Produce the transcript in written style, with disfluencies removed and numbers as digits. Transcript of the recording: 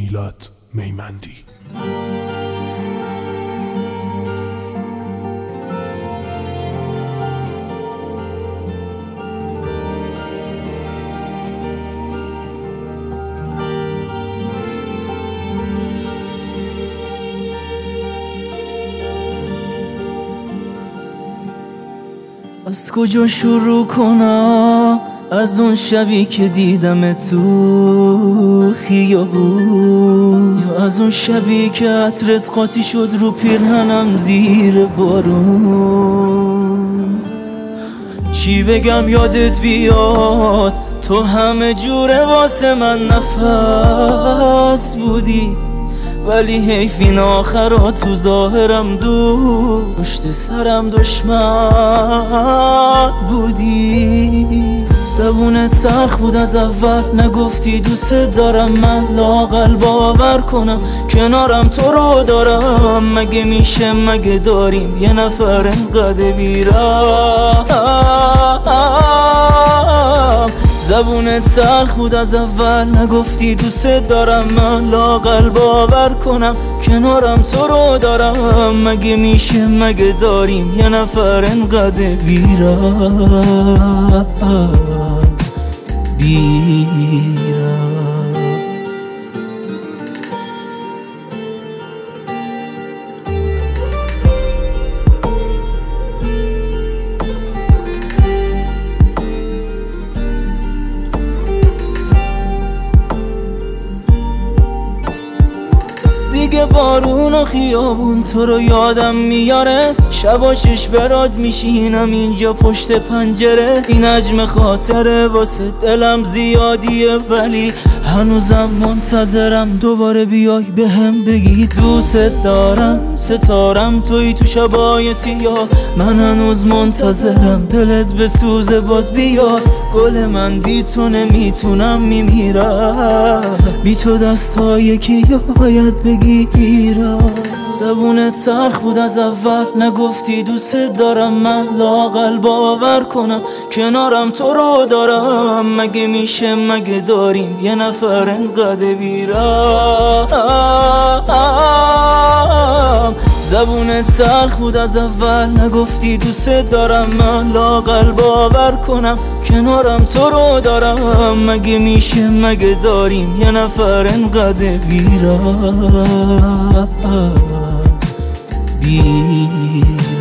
میلاد میمندی. از کجا شروع کنم؟ از اون شبی که دیدم تو خیابون، یا از اون شبی که عطرت قاطی شد رو پیرهنم زیر بارون. چی بگم یادت بیاد؟ تو همه جوره واسه من نفس بودی، ولی حیف این آخرات تو ظاهرم دوست، پشت سرم دشمن بودی. زبونت تلخ بود از اول، نگفتی دوست دارم، من لااقل باور کنم کنارم تو رو دارم. مگه میشه مگه داریم یه نفر انقدر بیرم؟ زبونت تلخ بود از اول، نگفتی دوست دارم، من لااقل باور کنم کنارم تو رو دارم. مگه میشه مگه داریم یه نفر انقدر بیرم؟ دیگه بارون و خیابون تو رو یادم میاره، شبا شش برات میشینم اینجا پشت پنجره. این حجم خاطره واسه دلم زیادیه، ولی هنوزم منتظرم دوباره بیای بهم بگی دوست دارم. ستارم توی تو شبای سیاه، من هنوز منتظرم دلت بسوزه باز بیا. گل من بی تو نمیتونم میمیرم، بی تو دستای کی باید بگیرم. زبونت تلخ بود از اول، نگفتی دوست دارم، من لااقل باور کنم کنارم تو رو دارم. مگه میشه مگه داریم یه نفر انقدر بیرم؟ زبونت تلخ بود از اول، نگفتی دوست دارم، من لااقل باور کنم کنارم تو رو دارم. مگه میشه مگه داریم یه نفر انقدر بیرم؟